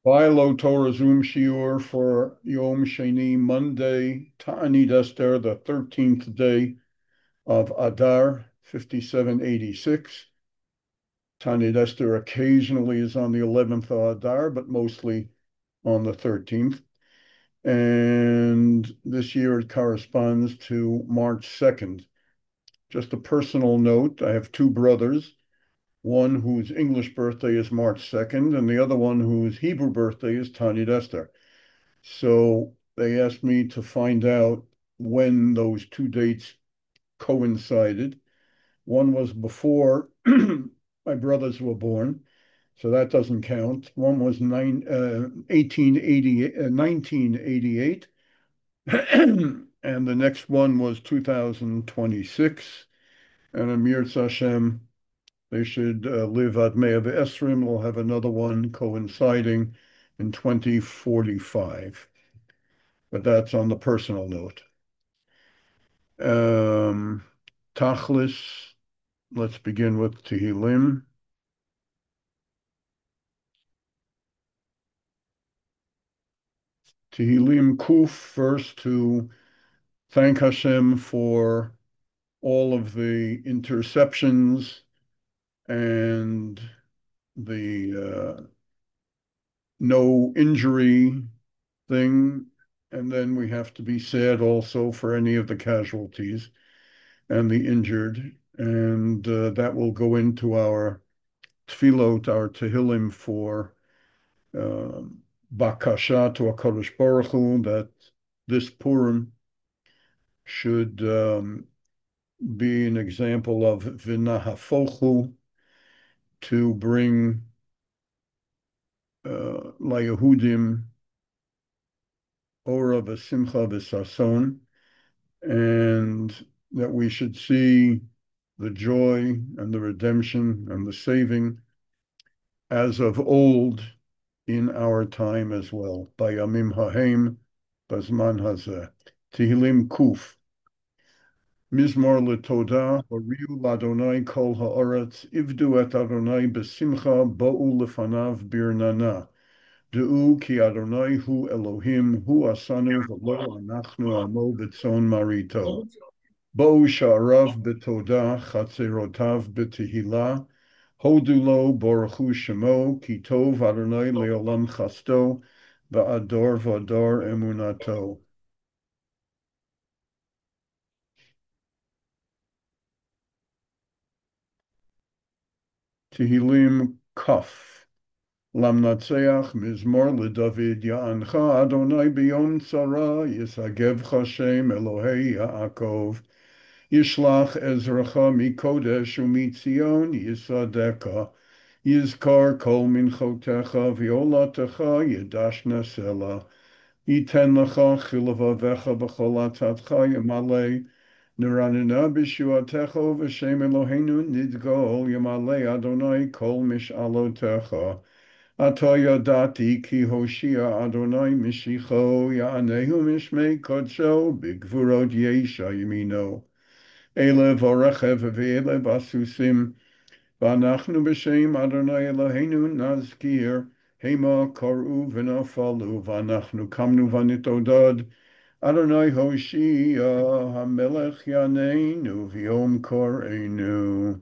Philo Torah Zoom Shiur for Yom Sheni, Monday, Ta'anit Esther, the 13th day of Adar, 5786. Ta'anit Esther occasionally is on the 11th of Adar, but mostly on the 13th. And this year it corresponds to March 2nd. Just a personal note, I have two brothers, one whose English birthday is March 2nd, and the other one whose Hebrew birthday is Ta'anit Esther. So they asked me to find out when those two dates coincided. One was before my brothers were born, so that doesn't count. One was 1988, and the next one was 2026. And Amir Hashem, they should live at Mea Esrim. We'll have another one coinciding in 2045. But that's on the personal note. Um, Tachlis, let's begin with Tehillim. Tehillim Kuf, first to thank Hashem for all of the interceptions and the no injury thing. And then we have to be sad also for any of the casualties and the injured. And that will go into our tefillot, our tehillim for uh, bakasha to HaKadosh Baruch Hu, that this Purim should be an example of v'nahafochu, to bring LaYehudim ora v'simcha v'sason, and that we should see the joy and the redemption and the saving as of old in our time as well. Bayamim hahem, bazman hazeh. Tehillim Kuf. Mizmor letoda, horiu ladonai kol haaretz, ivdu et Adonai besimcha, bo'u lefanav birnana. De'u ki Adonai hu Elohim, hu asanu v'lo anachnu amo b'tzon marito. Bo'u sha'arav betoda, chatzerotav betehila, hodu lo boruchu shemo, ki tov Adonai leolam chasto, va'ador v'ador emunato. Tehillim Kaf. Lamnatseach Mizmor LeDavid Ya'ancha Adonai Biyom Tzara Yisagevcha Shem Elohei Yaakov Yishlach Ezracha Mikodesh Umitzion Yisadeka Yizkar Kol Minchotecha V'Olatecha Yedashna Sela Yiten Lecha Chilavavecha B'Cholatatcha Yamalei Nuranina B'Shuatecha V'Shem Eloheinu Nidgol Yamalei Adonai Kol Mish'alotecha Ato yadati ki Hoshia Adonai Mishicho Ya'anehu Mishmei Kodsho Bigvurot Yesha Yimino Ele Vorechev Ve'ele Basusim V'anachnu B'Shem Adonai Eloheinu Nazkir Hema Koru V'Nafalu V'anachnu Kamnu V'Nitodad Adonai Hoshia HaMelech Yaneinu V'Yom Korenu.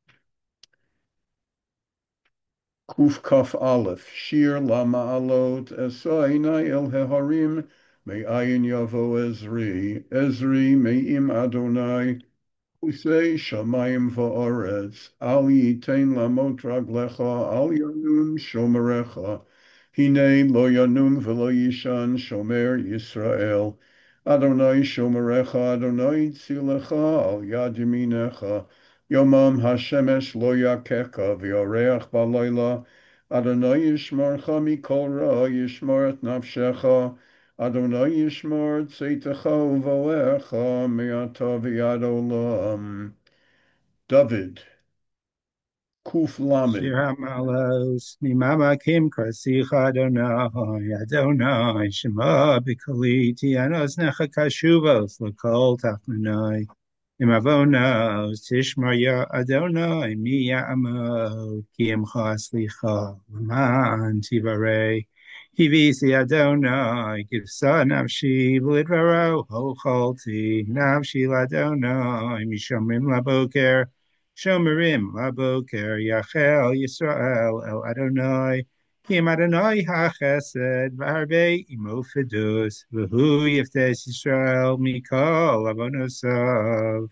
Kuf Kaf Aleph, Shir Lama Alot, Esainai El Heharim, Me'ayin Yavo Ezri, Ezri Me'im Adonai, Usei Shamayim Va'aretz, Al Yitain Lamot Raglecha, Al Yanum Shomerecha, Hine Lo Yanum V'lo Yishan Shomer Yisrael, Adonai Shomerecha, Adonai Tzilecha, Al Yad Yaminecha, Yomam Hashemesh Lo Yakecha, V'yoreach Balayla, Adonai Yishmarcha Mikol Ra, Yishmar et Nafshecha, Adonai Yishmor Tzeitecha Uvoecha Me'ata V'yad Olam. David, Kuf Lamed. Shir HaMalos, Mimama Kim Krasicha Adonai, Adonai, Shema B'Kali, Tianos Necha Kashuvos, L'Kol Tachnunai, Imavonos, Tishmar Ya Adonai, Mi Ya'amo, Ki Imcha Slicha, L'man Tivarei, Kivisi Adonai, Givsa Nafshi, Lidvaro, Holchalti, Nafshi Ladonai, Mishamrim Laboker, Shomerim Laboker, Yachel Yisrael, El Adonai, Kim Adonai HaChesed, Varbe Imo Fidus, V'hu Yiftes Yisrael, Mikol Avonosav.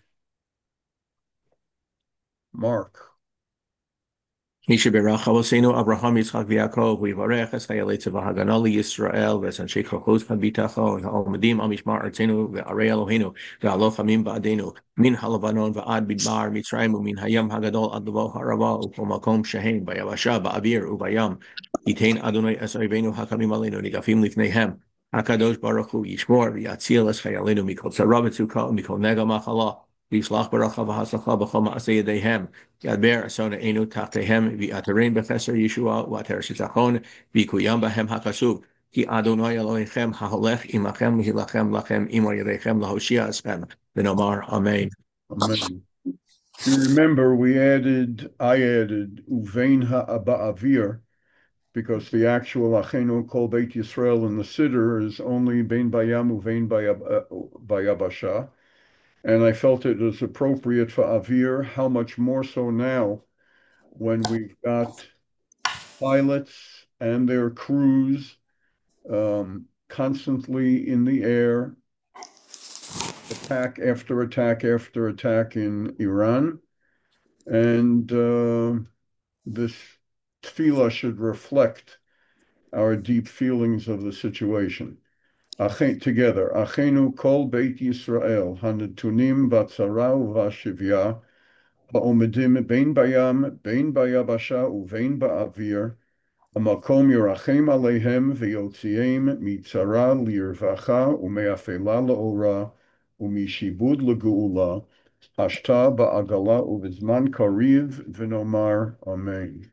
Mark. Misha Berach Avosenu Abraham Yitzchak v'Yaakov v'Yivarech es Chayaletze v'Hagana Yisrael v'es Anshe Chachos Bitacho v'Almadim Amishmar Artzenu v'Arei Eloheinu v'Aloch Amim Ba'adenu min Halavanon v'Ad Bidbar Mitzrayim u'min Hayam Hagadol Ad Lavo Harava u'Kol Makom Shehem B'Yavasha Ba'Avir u'Bayam Yitain Adonai es Oivenu Hakamim Aleinu Nigafim Lifneihem HaKadosh Baruch Hu Yishmor v'Yatzil es Chayalenu Mikol Tzara v'Tzukah u'Mikol Nega Machala v'Yishlach Baracha v'Hasacha b'Chol Ma'aseh Yedeihem Yadber Asona Enu Tachtehem V'Atarein B'Cheser Yeshua V'Ater Shizachon V'Kuyam B'Hem HaKasuv Ki Adonai Elohechem Ha'olech Imachem V'Hilachem Lachem Imo Yedechem Lahoshia Eschem V'Nomar Amen. Amen. If you remember, I added Uvein Ha'aba'avir because the actual Achenu Kol Beit Yisrael in the Siddur is only Bein Bayam Uvein Bayabasha. And I felt it was appropriate for Avir, how much more so now when we've got pilots and their crews constantly in the air, attack after attack after attack in Iran. And this tefillah should reflect our deep feelings of the situation. Together, Achenu Kol Beit Yisrael, Hanetunim Batzara Uvashivya, Ha'omedim Bein Bayam, Bein Bayabasha, Uvein Ba'avir, Hamakom Yerachem Aleihem, V'yotziem Mitzara Lirvacha, Umeafela La'ora, Umishibud Legu'ula, Hashta Ba'agala Uvizman Kariv, V'nomar Amen.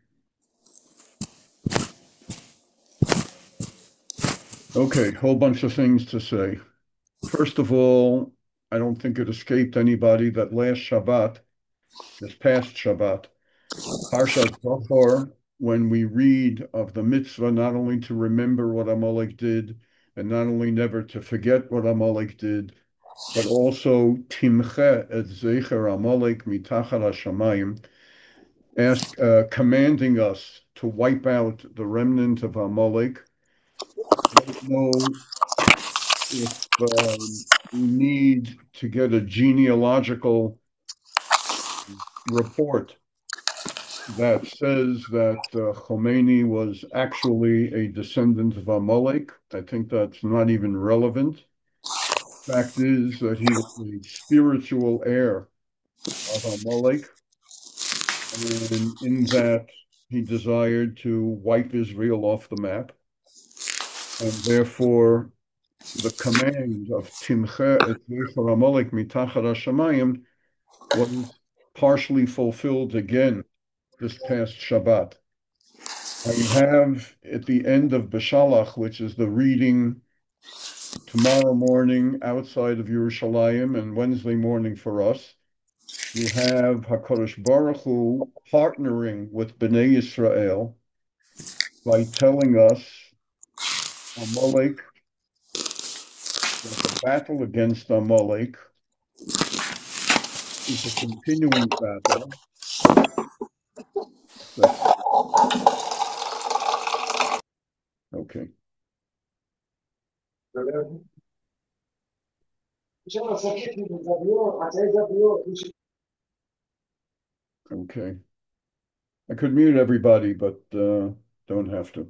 Okay, whole bunch of things to say. First of all, I don't think it escaped anybody that last Shabbat, this past Shabbat, Parshat Zohar, when we read of the mitzvah not only to remember what Amalek did, and not only never to forget what Amalek did, but also Timche et Zecher Amalek mitachar hashamayim, commanding us to wipe out the remnant of Amalek. I don't know if we need to get a genealogical report that says that Khomeini was actually a descendant of Amalek. I think that's not even relevant. Fact is that he was a spiritual heir of Amalek, and in that he desired to wipe Israel off the map, and therefore the command of Timche et Zecher Amalek mitachar hashamayim was partially fulfilled again this past Shabbat. I have at the end of Beshalach, which is the reading tomorrow morning outside of Yerushalayim and Wednesday morning for us, you have HaKadosh Baruch Hu partnering with Bnei Yisrael by telling us Amalek, that the battle against Amalek is a continuing battle. Okay. Okay. I could mute everybody, but don't have to.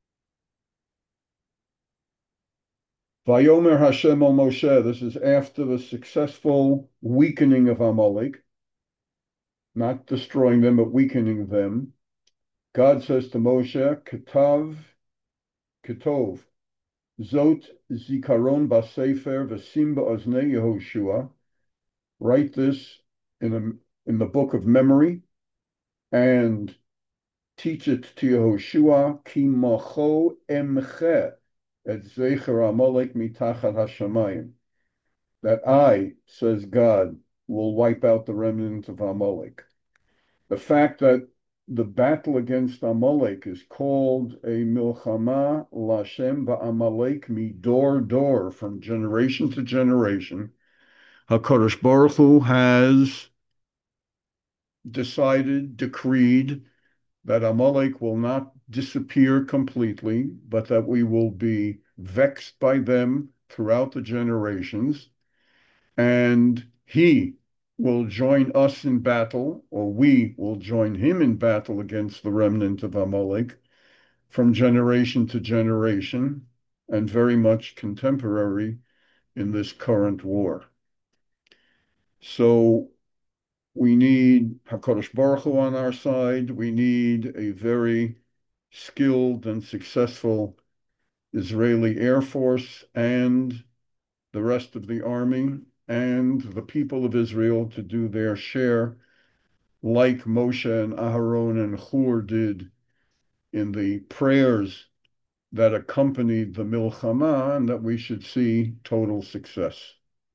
Vayomer Hashem al Moshe, this is after the successful weakening of Amalek, not destroying them, but weakening them. God says to Moshe, Ketov, Zot Zikaron Basefer V'sim Ba'oznei Yehoshua, write this in the book of memory, and teach it to Yehoshua, Ki Macho Emche et Zecher Amalek mitachar hashamayim, that I, says God, will wipe out the remnant of Amalek. The fact that the battle against Amalek is called a milchama lashem ba'amalek midor dor, from generation to generation. HaKadosh Baruch Hu has decided, decreed, that Amalek will not disappear completely, but that we will be vexed by them throughout the generations, and he will join us in battle, or we will join him in battle against the remnant of Amalek from generation to generation, and very much contemporary in this current war. So we need HaKadosh Baruch Hu on our side. We need a very skilled and successful Israeli Air Force and the rest of the army and the people of Israel to do their share, like Moshe and Aharon and Hur did in the prayers that accompanied the milchama, and that we should see total success.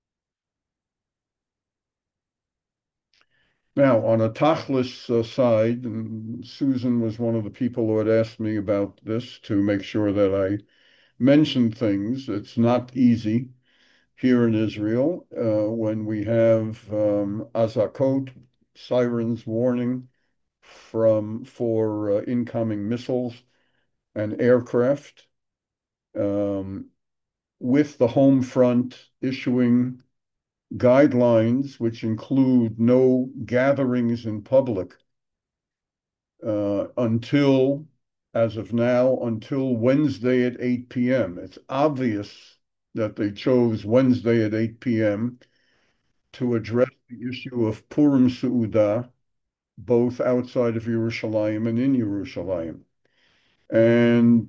Now, on a tachlis side, and Susan was one of the people who had asked me about this to make sure that I mentioned things. It's not easy here in Israel when we have azakot, sirens warning for incoming missiles and aircraft, with the home front issuing guidelines which include no gatherings in public until, as of now, until Wednesday at 8 p.m. It's obvious that they chose Wednesday at 8 p.m. to address the issue of Purim Seudah, both outside of Yerushalayim and in Yerushalayim. And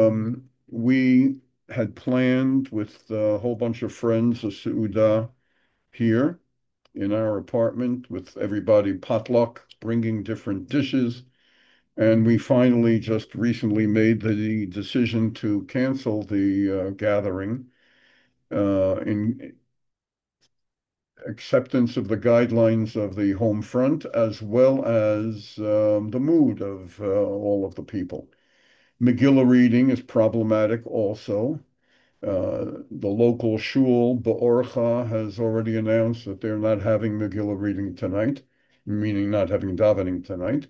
we had planned with a whole bunch of friends a Seudah here in our apartment with everybody potluck, bringing different dishes. And we finally just recently made the decision to cancel the gathering in acceptance of the guidelines of the home front, as well as the mood of all of the people. Megillah reading is problematic also. The local shul, Ba'orcha, has already announced that they're not having Megillah reading tonight, meaning not having davening tonight.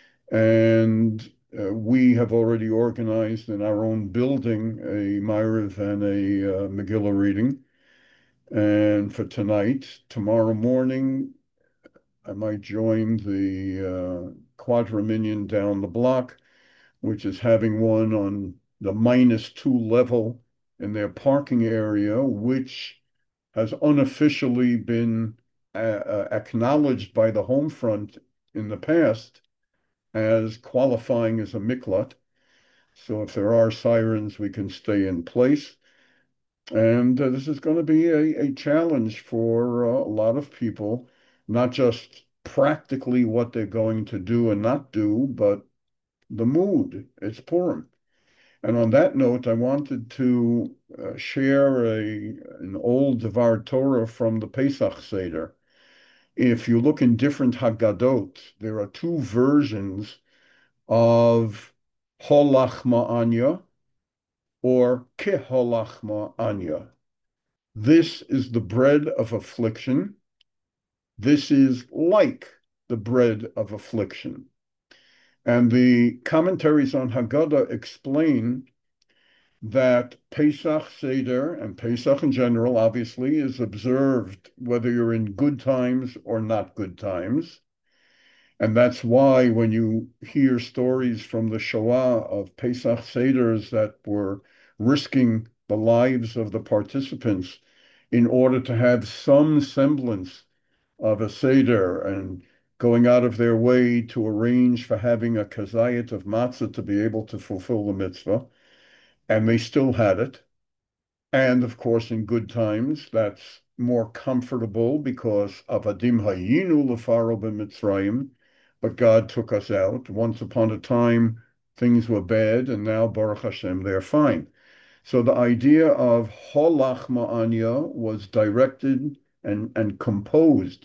And we have already organized in our own building a Ma'ariv and a Megillah reading. And for tonight, tomorrow morning, I might join the Quadra Minyan down the block, which is having one on the -2 level in their parking area, which has unofficially been acknowledged by the home front in the past as qualifying as a miklat. So if there are sirens, we can stay in place. And this is going to be a challenge for a lot of people, not just practically what they're going to do and not do, but the mood. It's Purim. And on that note, I wanted to share an old Devar Torah from the Pesach Seder. If you look in different Haggadot, there are two versions of Holachma Anya or Keholachma Anya. This is the bread of affliction. This is like the bread of affliction. And the commentaries on Haggadah explain that Pesach Seder, and Pesach in general, obviously, is observed whether you're in good times or not good times. And that's why when you hear stories from the Shoah of Pesach Seders that were risking the lives of the participants in order to have some semblance of a Seder and going out of their way to arrange for having a kazayit of matzah to be able to fulfill the mitzvah, and they still had it. And of course, in good times, that's more comfortable because avadim hayinu lefaro b'Mitzrayim, but God took us out. Once upon a time, things were bad, and now, Baruch Hashem, they're fine. So the idea of holach ma'anya was directed and composed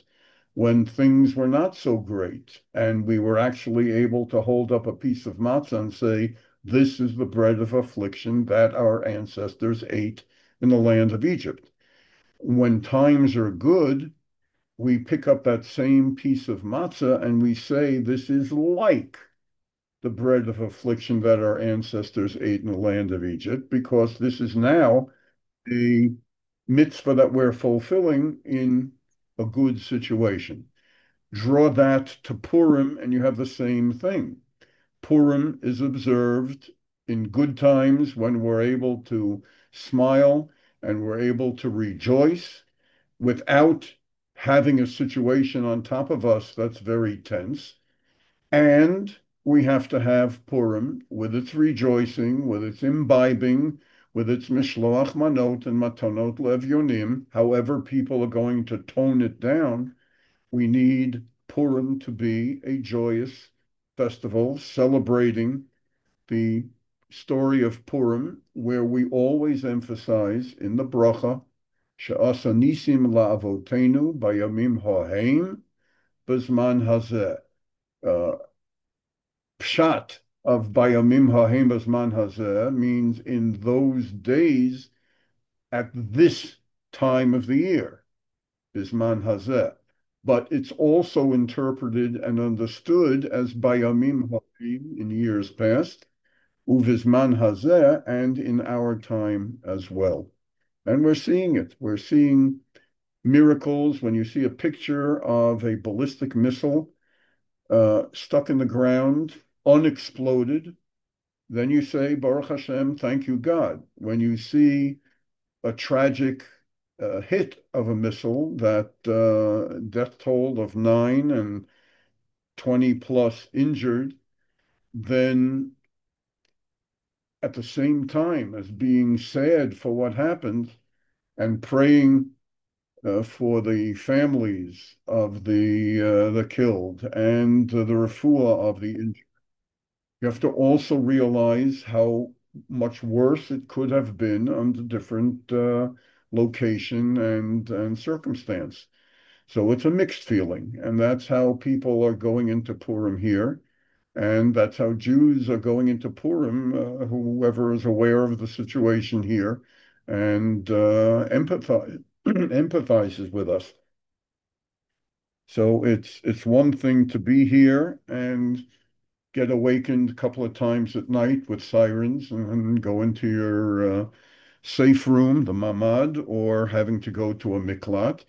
when things were not so great, and we were actually able to hold up a piece of matzah and say, this is the bread of affliction that our ancestors ate in the land of Egypt. When times are good, we pick up that same piece of matzah and we say, this is like the bread of affliction that our ancestors ate in the land of Egypt, because this is now a mitzvah that we're fulfilling in a good situation. Draw that to Purim, and you have the same thing. Purim is observed in good times when we're able to smile and we're able to rejoice without having a situation on top of us that's very tense. And we have to have Purim with its rejoicing, with its imbibing, with its mishloach manot and matonot levyonim. However, people are going to tone it down. We need Purim to be a joyous festival celebrating the story of Purim, where we always emphasize in the bracha, she'asa nisim la'avotenu bayamim ha'heim b'zman hazeh. Pshat of Bayamim Ha'hem B'zman Hazeh means in those days at this time of the year, B'zman Hazeh. But it's also interpreted and understood as Bayamim Ha'hem in years past, Uvizman Hazeh, and in our time as well. And we're seeing it. We're seeing miracles when you see a picture of a ballistic missile stuck in the ground, unexploded, then you say, Baruch Hashem, thank you, God. When you see a tragic hit of a missile that death toll of 9 and 20 plus injured, then at the same time as being sad for what happened and praying for the families of the killed and the refuah of the injured. You have to also realize how much worse it could have been under different location and circumstance. So it's a mixed feeling, and that's how people are going into Purim here, and that's how Jews are going into Purim, whoever is aware of the situation here and empathizes with us. So it's one thing to be here and get awakened a couple of times at night with sirens and go into your safe room, the mamad, or having to go to a miklat.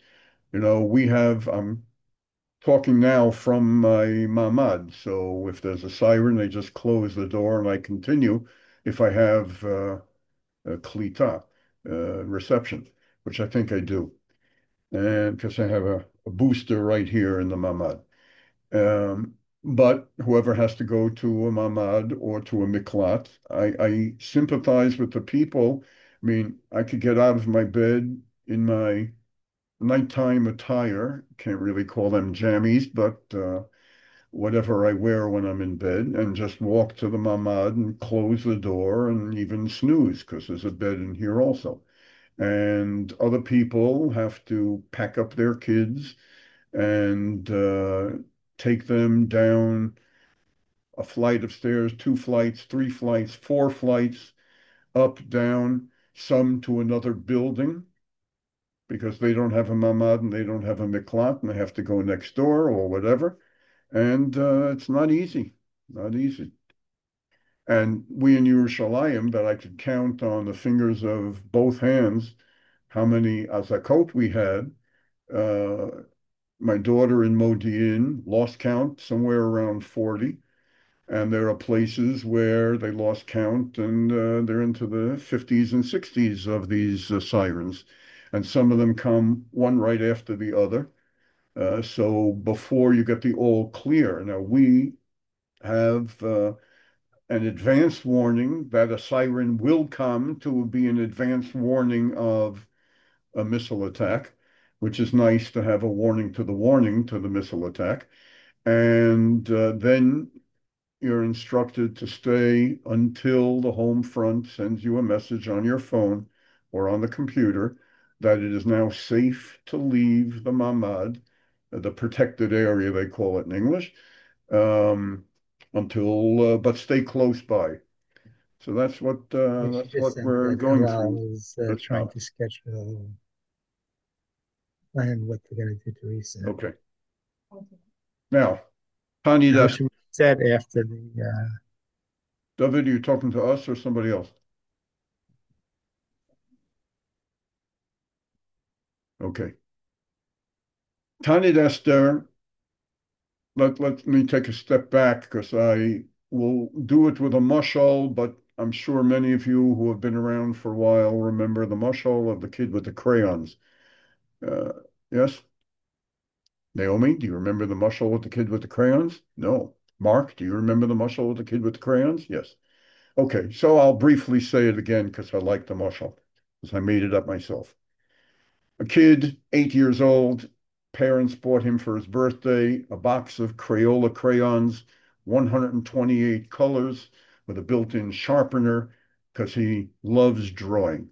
I'm talking now from my mamad. So if there's a siren, they just close the door and I continue if I have a klita, reception, which I think I do. And because I have a booster right here in the mamad. Um, but whoever has to go to a mamad or to a miklat, I sympathize with the people. I mean, I could get out of my bed in my nighttime attire, can't really call them jammies, but whatever I wear when I'm in bed, and just walk to the mamad and close the door and even snooze because there's a bed in here also. And other people have to pack up their kids and take them down a flight of stairs, 2 flights, 3 flights, 4 flights, up, down, some to another building because they don't have a mamad and they don't have a miklat and they have to go next door or whatever. And it's not easy, not easy. And we in Yerushalayim, that I could count on the fingers of both hands how many azakot we had. Uh, my daughter in Modi'in lost count somewhere around 40. And there are places where they lost count and they're into the 50s and 60s of these sirens. And some of them come one right after the other. So before you get the all clear, now we have an advanced warning that a siren will come to be an advanced warning of a missile attack, which is nice to have a warning to the missile attack. And then you're instructed to stay until the home front sends you a message on your phone or on the computer that it is now safe to leave the mamad the protected area, they call it in English, um, but stay close by. So Yeah, she that's just what sent we're that going Hillel through is this trying month. to sketch a plan what they're going to do to reset. Okay. Now, Tani, Now, what that's should we set after the David, are you talking to us or somebody else? Okay. Tani Esther, let me take a step back because I will do it with a mushal, but I'm sure many of you who have been around for a while remember the mushal of the kid with the crayons. Uh, yes? Naomi, do you remember the mushal with the kid with the crayons? No. Mark, do you remember the mushal with the kid with the crayons? Yes. Okay, so I'll briefly say it again because I like the mushal, because I made it up myself. A kid, 8 years old, parents bought him for his birthday a box of Crayola crayons, 128 colors with a built-in sharpener because he loves drawing.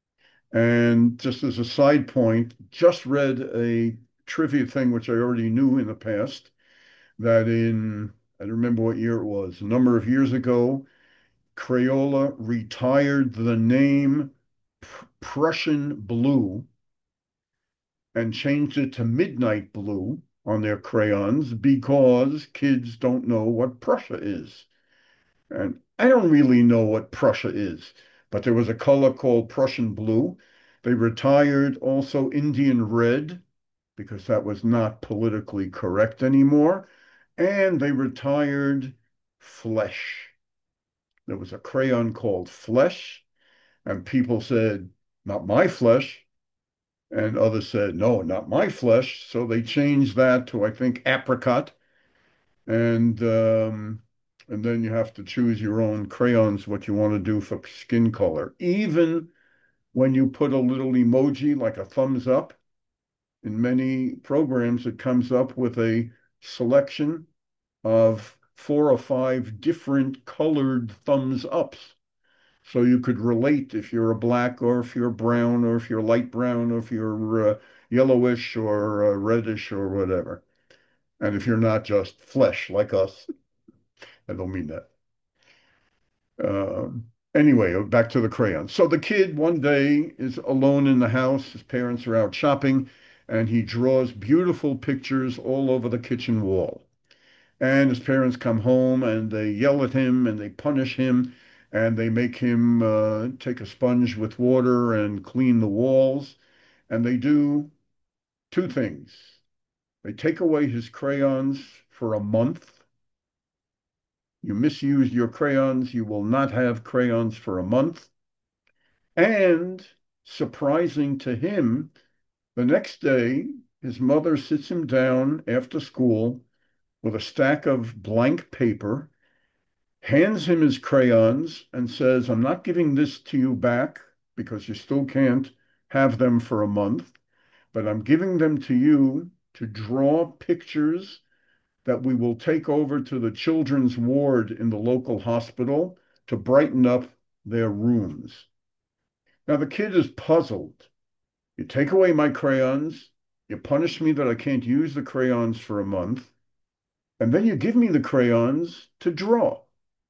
And just as a side point, just read a trivia thing which I already knew in the past that I don't remember what year it was, a number of years ago, Crayola retired the name Prussian Blue and changed it to Midnight Blue on their crayons because kids don't know what Prussia is. And I don't really know what Prussia is, but there was a color called Prussian Blue. They retired also Indian Red because that was not politically correct anymore. And they retired Flesh. There was a crayon called Flesh, and people said, not my flesh. And others said, no, not my flesh. So they changed that to, I think, apricot. And and then you have to choose your own crayons, what you want to do for skin color. Even when you put a little emoji like a thumbs up, in many programs, it comes up with a selection of 4 or 5 different colored thumbs ups. So you could relate if you're a black or if you're brown or if you're light brown or if you're yellowish or reddish or whatever. And if you're not just flesh like us, I don't mean that. Anyway, back to the crayons. So the kid one day is alone in the house. His parents are out shopping, and he draws beautiful pictures all over the kitchen wall. And his parents come home and they yell at him and they punish him and they make him take a sponge with water and clean the walls. And they do two things. They take away his crayons for a month. You misused your crayons. You will not have crayons for a month. And surprising to him, the next day, his mother sits him down after school with a stack of blank paper, hands him his crayons, and says, I'm not giving this to you back because you still can't have them for a month, but I'm giving them to you to draw pictures that we will take over to the children's ward in the local hospital to brighten up their rooms. Now, the kid is puzzled. You take away my crayons, you punish me that I can't use the crayons for a month, and then you give me the crayons to draw.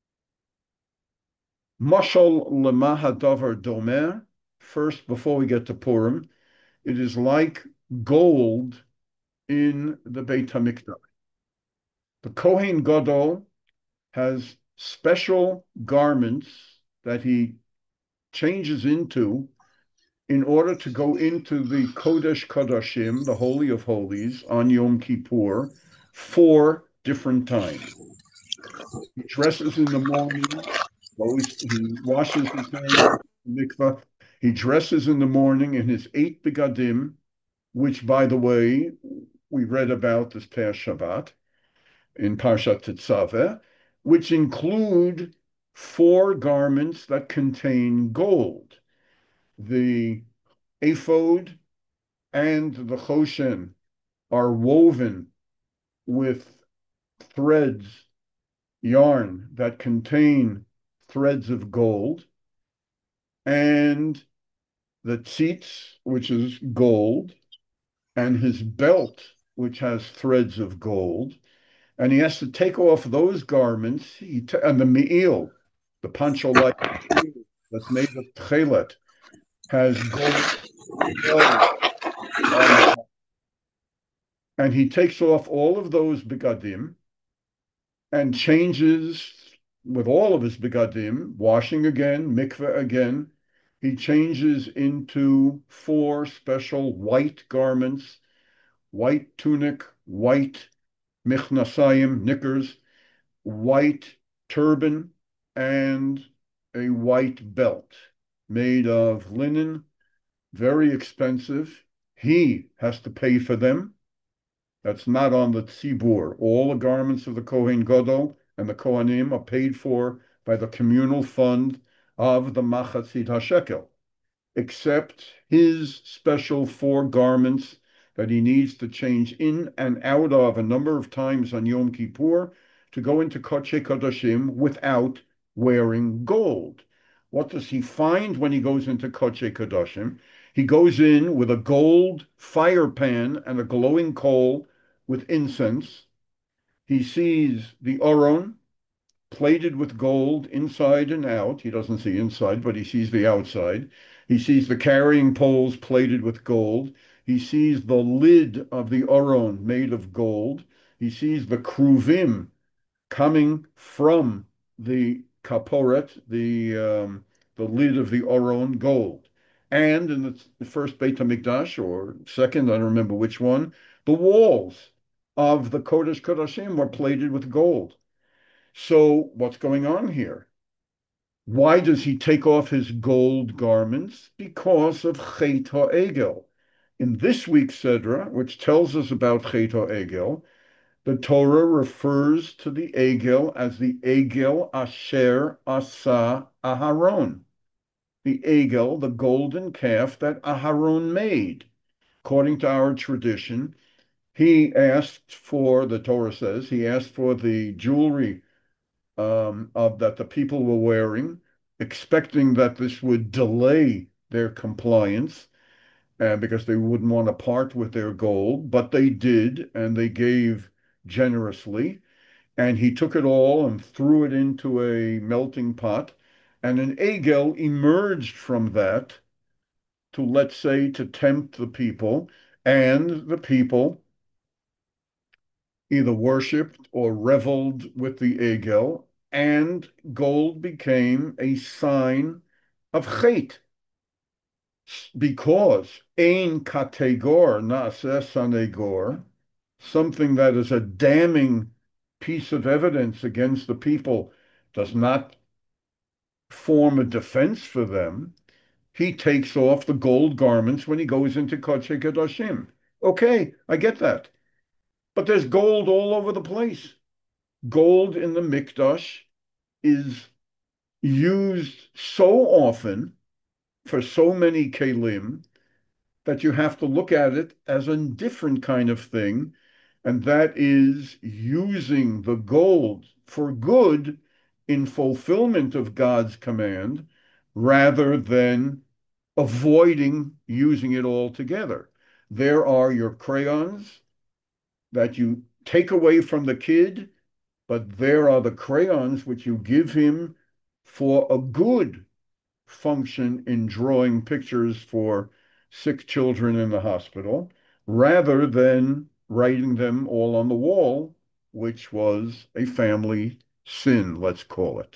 Mashal lemaha davar domer. First, before we get to Purim, it is like gold in the Beit HaMikdash. The Kohen Gadol has special garments that he changes into in order to go into the Kodesh Kodashim, the Holy of Holies, on Yom Kippur, 4 different times. He dresses in the morning, he washes his hands in the mikvah. He dresses in the morning in his 8 begadim, which, by the way, we read about this past Shabbat in Parshat Tetzaveh, which include 4 garments that contain gold. The ephod and the choshen are woven with threads, yarn that contain threads of gold, and the tzitz, which is gold, and his belt which has threads of gold, and he has to take off those garments. And the me'il, the poncho like that's made of tchelet, has gold threads on the top. And he takes off all of those begadim and changes with all of his begadim, washing again, mikveh again. He changes into four special white garments, white tunic, white michnasayim, knickers, white turban, and a white belt made of linen, very expensive. He has to pay for them. That's not on the tzibur. All the garments of the Kohen Gadol and the Kohanim are paid for by the communal fund of the Machatzit HaShekel, except his special four garments that he needs to change in and out of a number of times on Yom Kippur to go into Kodesh Kodashim without wearing gold. What does he find when he goes into Kodesh Kodashim? He goes in with a gold fire pan and a glowing coal with incense. He sees the Aron plated with gold inside and out. He doesn't see inside, but he sees the outside. He sees the carrying poles plated with gold. He sees the lid of the Aron made of gold. He sees the kruvim coming from the kaporet, the lid of the Aron, gold. And in the first Beit HaMikdash, or second, I don't remember which one, the walls of the Kodesh Kodashim were plated with gold. So what's going on here? Why does he take off his gold garments? Because of Chet HaEgel. In this week's Sedra, which tells us about Chet HaEgel, the Torah refers to the Egel as the Egel Asher Asa Aharon, the Egel, the golden calf that Aharon made. According to our tradition, he asked for, the Torah says, he asked for the jewelry of that the people were wearing, expecting that this would delay their compliance because they wouldn't want to part with their gold, but they did, and they gave generously. And he took it all and threw it into a melting pot, and an egel emerged from that to, let's say, to tempt the people, and the people either worshipped or reveled with the egel, and gold became a sign of chet, because ein kategor naaseh sanegor, something that is a damning piece of evidence against the people does not form a defense for them. He takes off the gold garments when he goes into Kodesh Kodashim. Okay, I get that. But there's gold all over the place. Gold in the Mikdash is used so often for so many kelim that you have to look at it as a different kind of thing, and that is using the gold for good in fulfillment of God's command rather than avoiding using it altogether. There are your crayons that you take away from the kid, but there are the crayons which you give him for a good function in drawing pictures for sick children in the hospital, rather than writing them all on the wall, which was a family sin, let's call it.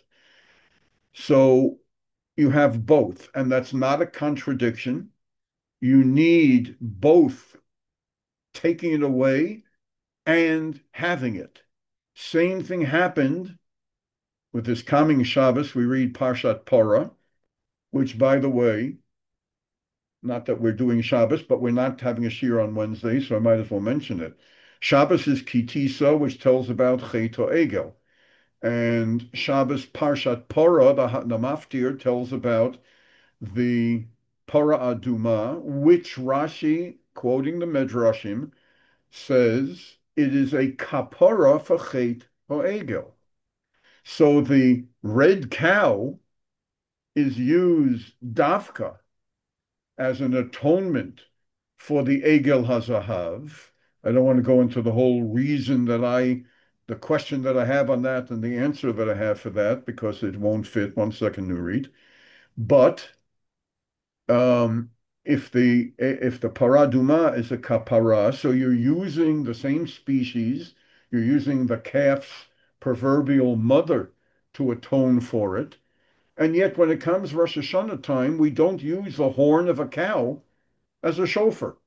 So you have both, and that's not a contradiction. You need both taking it away and having it. Same thing happened with this coming Shabbos. We read Parshat Porah, which, by the way, not that we're doing Shabbos, but we're not having a shiur on Wednesday, so I might as well mention it. Shabbos is Kitisa, which tells about Chet HaEgel. And Shabbos Parshat Porah, the Maftir, tells about the Porah Aduma, which Rashi, quoting the Medrashim, says it is a kapara for Chet HaEgel. So the red cow is used dafka as an atonement for the Egel HaZahav, I don't want to go into the whole reason the question that I have on that and the answer that I have for that because it won't fit. One second, new read. But um, if the paraduma is a kapara, so you're using the same species, you're using the calf's proverbial mother to atone for it. And yet, when it comes Rosh Hashanah time, we don't use the horn of a cow as a shofar.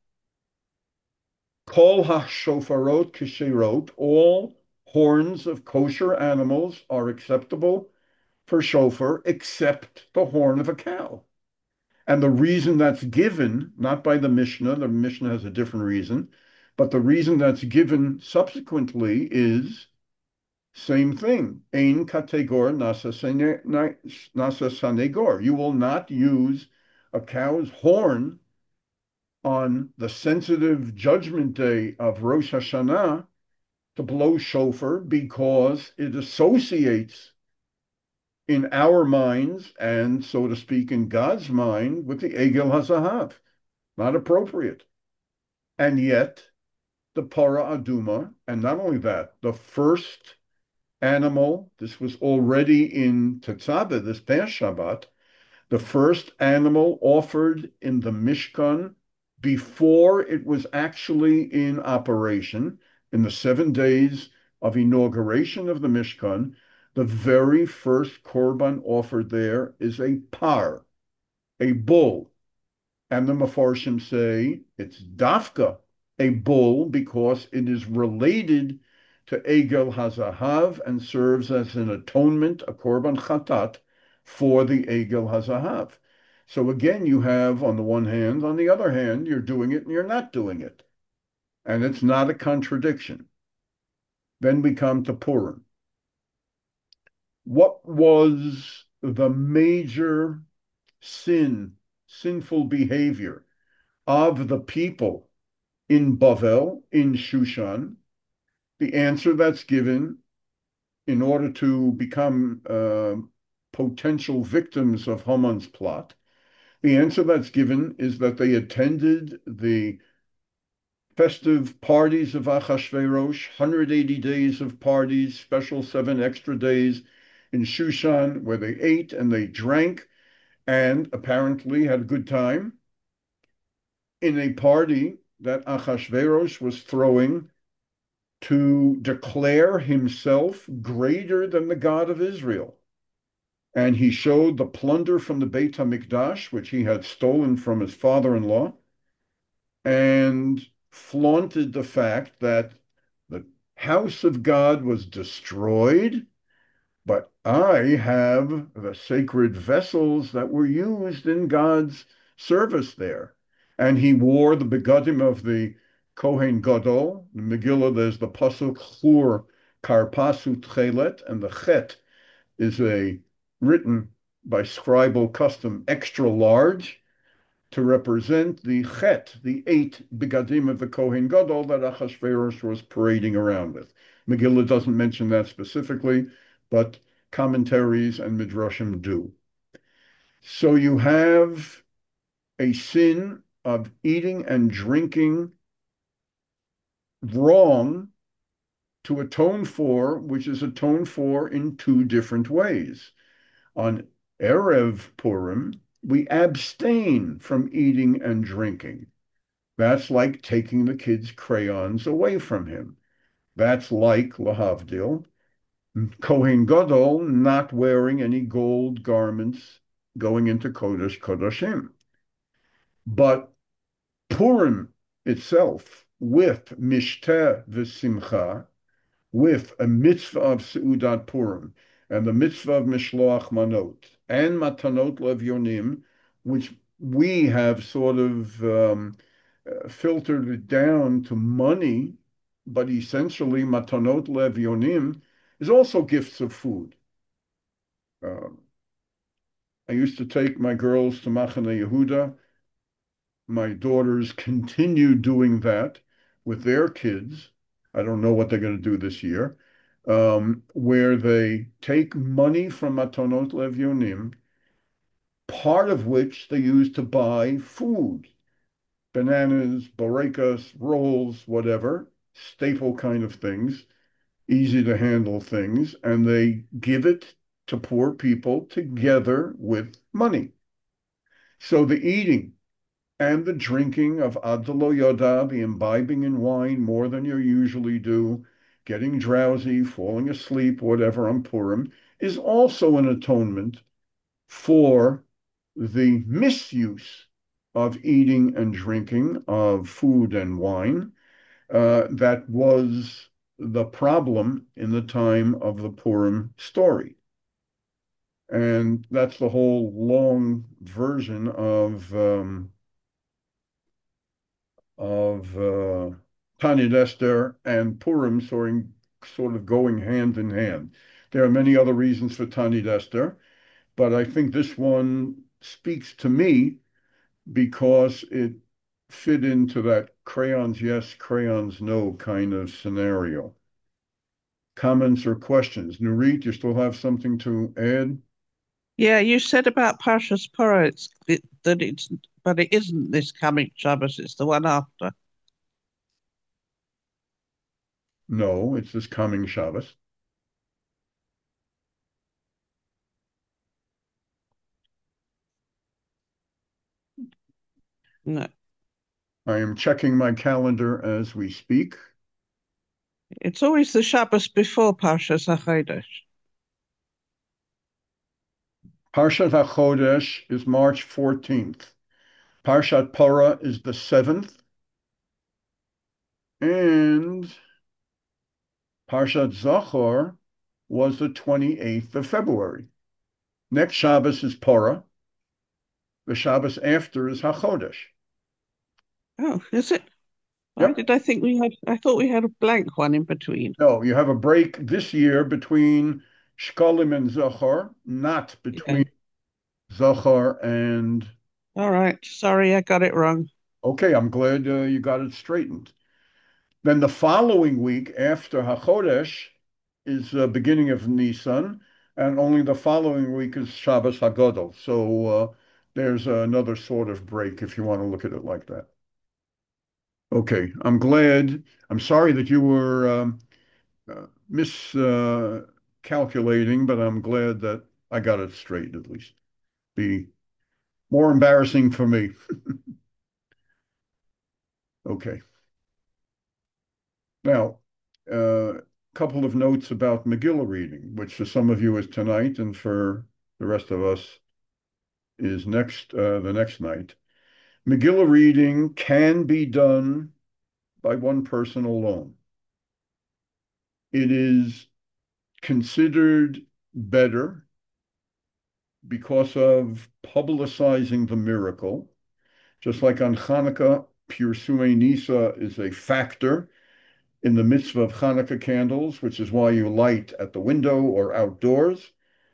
Kol ha-shofarot kisherot, all horns of kosher animals are acceptable for shofar, except the horn of a cow. And the reason that's given, not by the Mishnah has a different reason, but the reason that's given subsequently is same thing. Ein kategor nasa sanegor. You will not use a cow's horn on the sensitive judgment day of Rosh Hashanah to blow shofar because it associates in our minds and, so to speak, in God's mind with the Egel HaZahav. Not appropriate. And yet, the Para Aduma, and not only that, the first animal, this was already in Tetzaveh, this past Shabbat, the first animal offered in the Mishkan before it was actually in operation in the 7 days of inauguration of the Mishkan, the very first korban offered there is a par, a bull. And the Mefarshim say it's dafka, a bull, because it is related to Egel HaZahav and serves as an atonement, a korban chatat, for the Egel HaZahav. So again, you have on the one hand, on the other hand, you're doing it and you're not doing it. And it's not a contradiction. Then we come to Purim. What was the major sinful behavior of the people in Bavel, in Shushan? The answer that's given in order to become potential victims of Haman's plot, the answer that's given is that they attended the festive parties of Achashverosh, 180 days of parties, special 7 extra days in Shushan, where they ate and they drank and apparently had a good time in a party that Achashverosh was throwing to declare himself greater than the God of Israel. And he showed the plunder from the Beit HaMikdash, which he had stolen from his father-in-law, and flaunted the fact that the house of God was destroyed, but I have the sacred vessels that were used in God's service there. And he wore the begadim of the Kohen Gadol. In Megillah, there's the pasuk Chur Karpasu Tchelet, and the Chet is written by scribal custom extra large to represent the Chet, the 8 begadim of the Kohen Gadol that Achashverosh was parading around with. Megillah doesn't mention that specifically, but commentaries and midrashim do. So you have a sin of eating and drinking wrong to atone for, which is atoned for in 2 different ways. On Erev Purim, we abstain from eating and drinking. That's like taking the kid's crayons away from him. That's like, lahavdil, Kohen Gadol not wearing any gold garments going into Kodesh Kodashim. But Purim itself, with Mishteh v'Simcha, with a mitzvah of Seudat Purim, and the mitzvah of Mishloach Manot, and Matanot Levyonim, which we have sort of filtered it down to money, but essentially Matanot Levyonim is also gifts of food. I used to take my girls to Machane Yehuda. My daughters continue doing that with their kids. I don't know what they're going to do this year, where they take money from Matonot Levyonim, part of which they use to buy food. bananas, borekas, rolls, whatever, staple kind of things, easy to handle things, and they give it to poor people together with money. So the eating and the drinking of Adalo Yoda, the imbibing in wine more than you usually do, getting drowsy, falling asleep, whatever on Purim, is also an atonement for the misuse of eating and drinking of food and wine that was the problem in the time of the Purim story. And that's the whole long version of Tanit Esther and Purim sort of going hand in hand. There are many other reasons for Tanit Esther, but I think this one speaks to me because it fit into that crayons yes, crayons no kind of scenario. Comments or questions? Nurit, you still have something to add? Yeah, you said about Parshas Porah that it's, but it isn't this coming Shabbos, it's the one after. No, it's this coming Shabbos. No, I am checking my calendar as we speak. it's always the Shabbos before Parshas HaChodesh. Parshat HaChodesh is March 14th. Parshat Porah is the 7th. And Parshat Zachor was the 28th of February. Next Shabbos is Porah. The Shabbos after is HaChodesh. Oh, is it? Why Yep. did I think we had? I thought we had a blank one in between. No, you have a break this year between Shkolim and Zachor, not Yeah. between Zachor and. All right. Sorry, I got it wrong. Okay, I'm glad you got it straightened. Then the following week after HaChodesh is beginning of Nisan, and only the following week is Shabbos HaGadol. So there's another sort of break if you want to look at it like that. Okay, I'm glad. I'm sorry that you were miscalculating, but I'm glad that I got it straight at least. Be more embarrassing for me. Okay. Now, a couple of notes about Megillah reading, which for some of you is tonight, and for the rest of us is the next night. Megillah reading can be done by one person alone. It is considered better because of publicizing the miracle. Just like on Hanukkah, Pirsumei Nisa is a factor in the mitzvah of Hanukkah candles, which is why you light at the window or outdoors.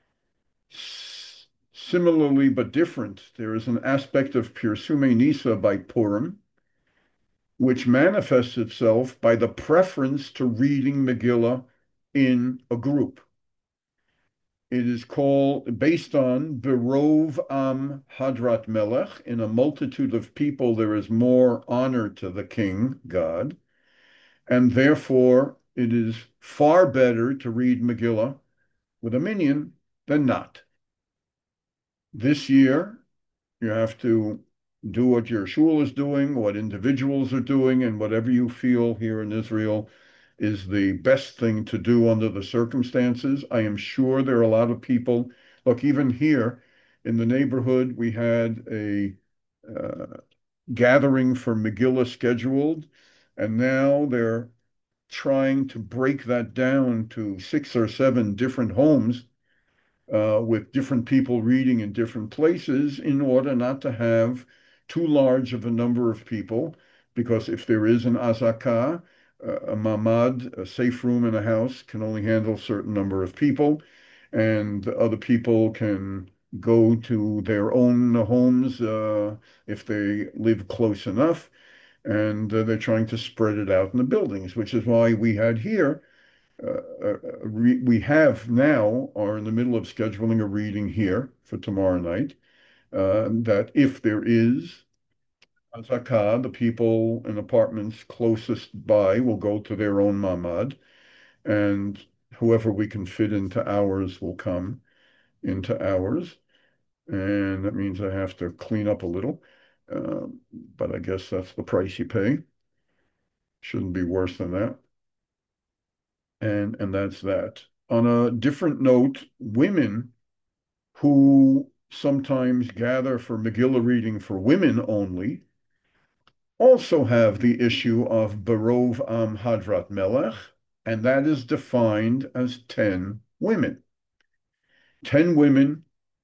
Similarly, but different, there is an aspect of Pirsumei Nisa by Purim, which manifests itself by the preference to reading Megillah in a group. It is called, based on Berov Am Hadrat Melech, in a multitude of people there is more honor to the king, God, and therefore it is far better to read Megillah with a minyan than not. This year, you have to do what your shul is doing, what individuals are doing, and whatever you feel here in Israel is the best thing to do under the circumstances. I am sure there are a lot of people. Look, even here in the neighborhood, we had a gathering for Megillah scheduled, and now they're trying to break that down to 6 or 7 different homes with different people reading in different places in order not to have too large of a number of people. Because if there is an azakah, a mamad, a safe room in a house, can only handle a certain number of people, and other people can go to their own homes if they live close enough. And they're trying to spread it out in the buildings, which is why we had here we have now are in the middle of scheduling a reading here for tomorrow night. That if there is Hazakah, the people in apartments closest by will go to their own mamad, and whoever we can fit into ours will come into ours. And that means I have to clean up a little. But I guess that's the price you pay. Shouldn't be worse than that. And that's that. On a different note, women who sometimes gather for Megillah reading for women only also have the issue of Barov Am Hadrat Melech, and that is defined as 10 women. 10 women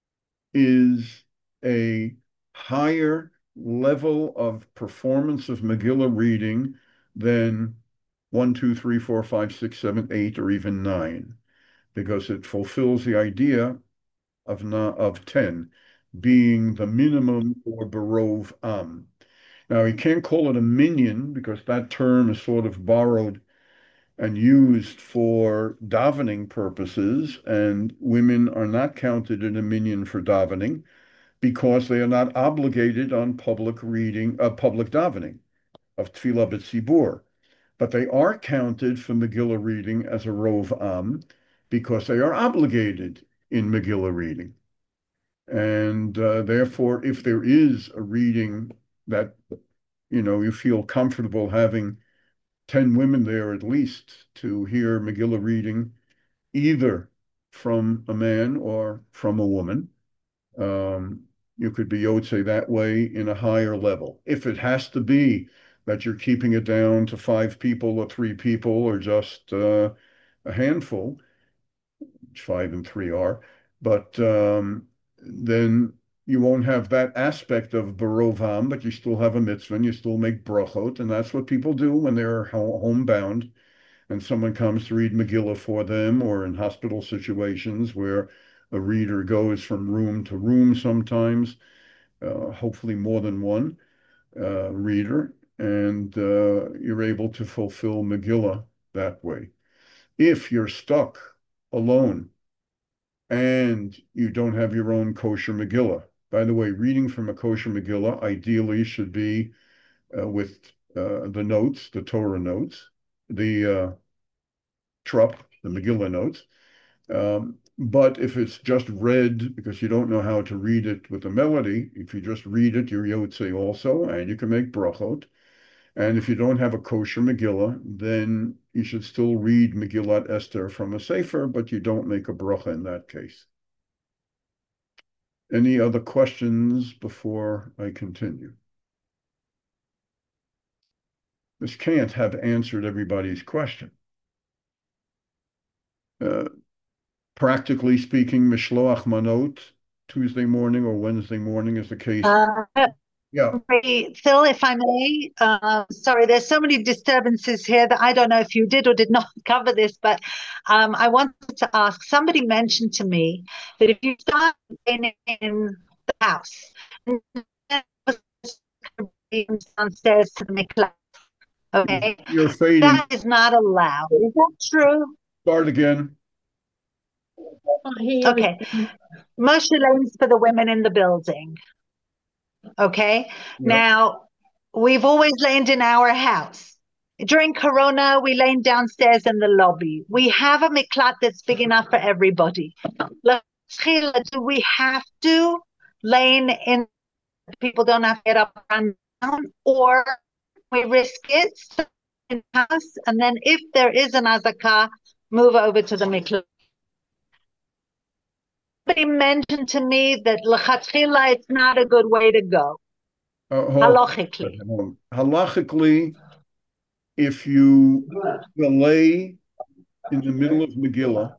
is a higher level of performance of Megillah reading than 1, 2, 3, 4, 5, 6, 7, 8, or even 9, because it fulfills the idea of 10 being the minimum for Barov Am. Now, you can't call it a minyan because that term is sort of borrowed and used for davening purposes, and women are not counted in a minyan for davening because they are not obligated on public reading, public davening of Tefillah B'Tzibur. But they are counted for Megillah reading as a Rov Am because they are obligated in Megillah reading. And therefore, if there is a reading that you feel comfortable having 10 women there at least to hear Megillah reading, either from a man or from a woman, you could be Yotze that way in a higher level. If it has to be that you're keeping it down to 5 people or 3 people or just a handful, which 5 and 3 are, but then you won't have that aspect of Barovam, but you still have a mitzvah and you still make brachot, and that's what people do when they're homebound and someone comes to read Megillah for them, or in hospital situations where a reader goes from room to room sometimes, hopefully more than one reader, and you're able to fulfill Megillah that way. If you're stuck alone and you don't have your own kosher Megillah, by the way, reading from a kosher Megillah ideally should be with the notes, the Torah notes, the Trup, the Megillah notes. But if it's just read because you don't know how to read it with a melody, if you just read it, you're Yotze also, and you can make brachot. And if you don't have a kosher Megillah, then you should still read Megillat Esther from a sefer, but you don't make a bracha in that case. Any other questions before I continue? This can't have answered everybody's question. Practically speaking, Mishloach Manot, Tuesday morning or Wednesday morning is the case. Yeah. Phil, if I may, sorry, there's so many disturbances here that I don't know if you did or did not cover this, but I wanted to ask, somebody mentioned to me that if you start in the house, downstairs to the miklat, okay, You're fading. that is not allowed. Is that true? Start again. Okay. Moshe lanes for the women in the building. Okay. Yep. Now, we've always lain in our house. During Corona, we lain downstairs in the lobby. We have a miklat that's big enough for everybody. Do we have to lain in, people don't have to get up and down, or we risk it in house, and then if there is an azakah, move over to the miklat? Somebody mentioned to me that lechatchila, it's not a good way to go. Halachically. Halachically, if you delay in the middle of Megillah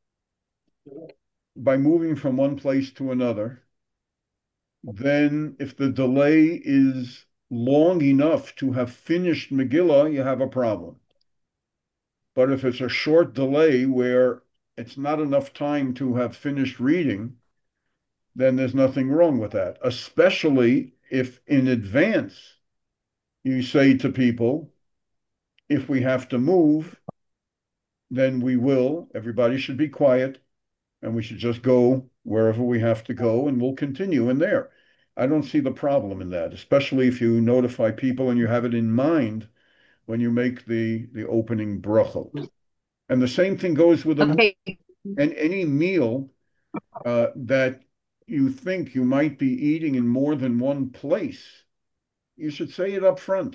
by moving from one place to another, then if the delay is long enough to have finished Megillah, you have a problem. But if it's a short delay where it's not enough time to have finished reading, then there's nothing wrong with that, especially if in advance you say to people, if we have to move, then we will. Everybody should be quiet, and we should just go wherever we have to go, and we'll continue in there. I don't see the problem in that, especially if you notify people and you have it in mind when you make the opening brachot. And the same thing goes with Okay. any meal that you think you might be eating in more than one place. You should say it up front.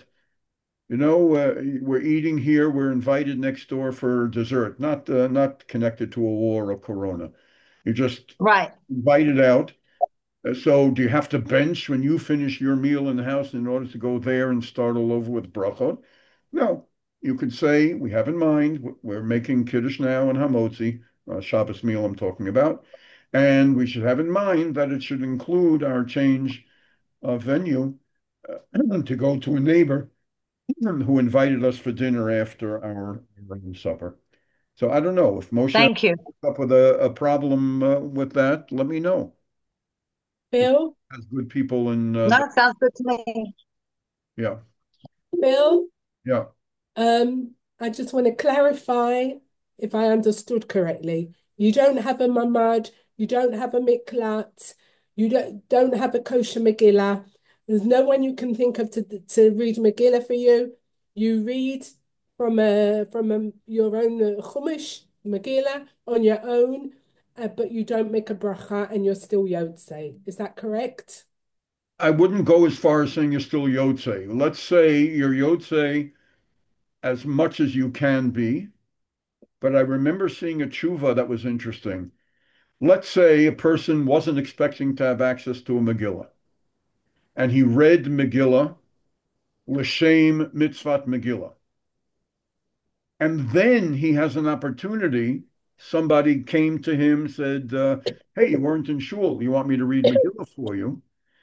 We're eating here. We're invited next door for dessert, not connected to a war or corona. You just Right. invited out. So do you have to bench when you finish your meal in the house in order to go there and start all over with brachot? No. You could say, we have in mind, we're making Kiddush now and Hamotzi, Shabbos meal I'm talking about, and we should have in mind that it should include our change of venue to go to a neighbor who invited us for dinner after our supper. So I don't know if Moshe Thank you. up with a problem with that. Let me know. Bill, As good people in No, sounds good to me. yeah, Bill, yeah. I just want to clarify if I understood correctly. You don't have a mamad, you don't have a miklat, you don't have a kosher Megillah. There's no one you can think of to read Megillah for you. You read from your own Chumash Megillah on your own, but you don't make a bracha and you're still Yotzei. Is that correct? I wouldn't go as far as saying you're still Yotze. Let's say you're Yotze as much as you can be, but I remember seeing a tshuva that was interesting. Let's say a person wasn't expecting to have access to a Megillah, and he read Megillah, L'Shem Mitzvot Megillah. And then he has an opportunity. Somebody came to him, said, hey, you weren't in shul. You want me to read Megillah for you?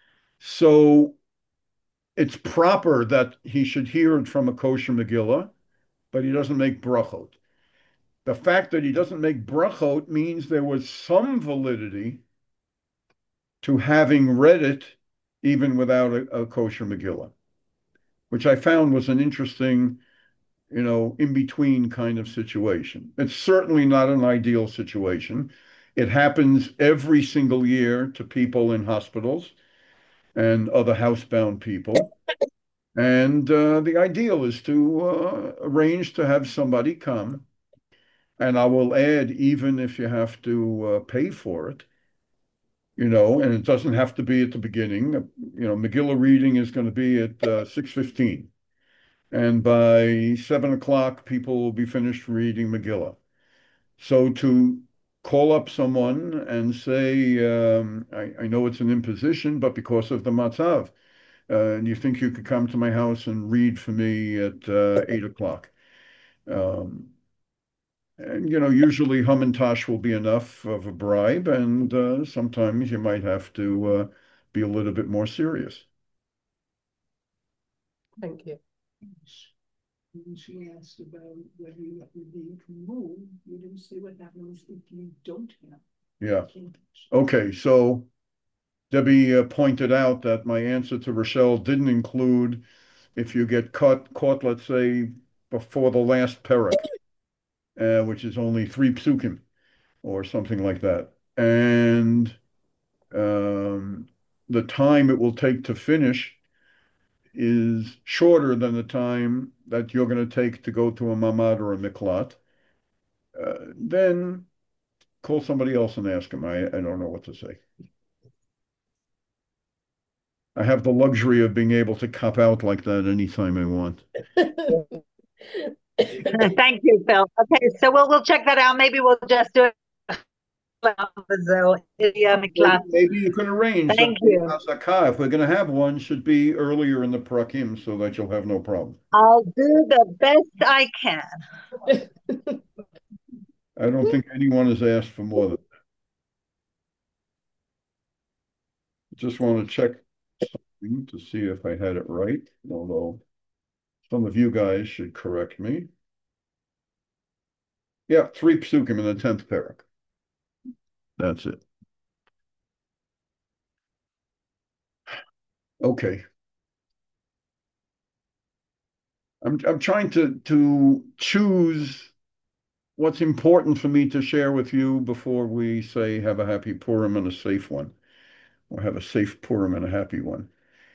So it's proper that he should hear it from a kosher Megillah, but he doesn't make brachot. The fact that he doesn't make brachot means there was some validity to having read it even without a kosher Megillah, which I found was an interesting, in between kind of situation. It's certainly not an ideal situation. It happens every single year to people in hospitals and other housebound people. And the ideal is to arrange to have somebody come. And I will add, even if you have to pay for it, and it doesn't have to be at the beginning. Megillah reading is going to be at 6:15. And by 7 o'clock, people will be finished reading Megillah. So to call up someone and say, I know it's an imposition, but because of the matzav, and you think you could come to my house and read for me at 8 o'clock. And usually Hamantash will be enough of a bribe, and sometimes you might have to be a little bit more serious. Thank you. When she asked about whether you would be removed, you didn't say what happens if you don't have. Yeah. Okay, so Debbie pointed out that my answer to Rochelle didn't include if you get caught, let's say, before the last parak, which is only 3 psukim or something like that. And the time it will take to finish is shorter than the time that you're going to take to go to a mamad or a miklat. Then call somebody else and ask them. I don't know what to say. I have the luxury of being able to cop out like that anytime I want. Thank you, Phil. Okay, so we'll check that out. Maybe we'll just do it. Maybe you can arrange Thank that the you. Hazakah, if we're going to have one, should be earlier in the prakim so that you'll have no problem. I'll do the best I can. I don't think anyone has asked for more than that. Just want to check something to see if I had it right, although some of you guys should correct me. Yeah, 3 psukim in the 10th parak. That's it. Okay. I'm trying to choose what's important for me to share with you before we say have a happy Purim and a safe one. or have a safe Purim and a happy one.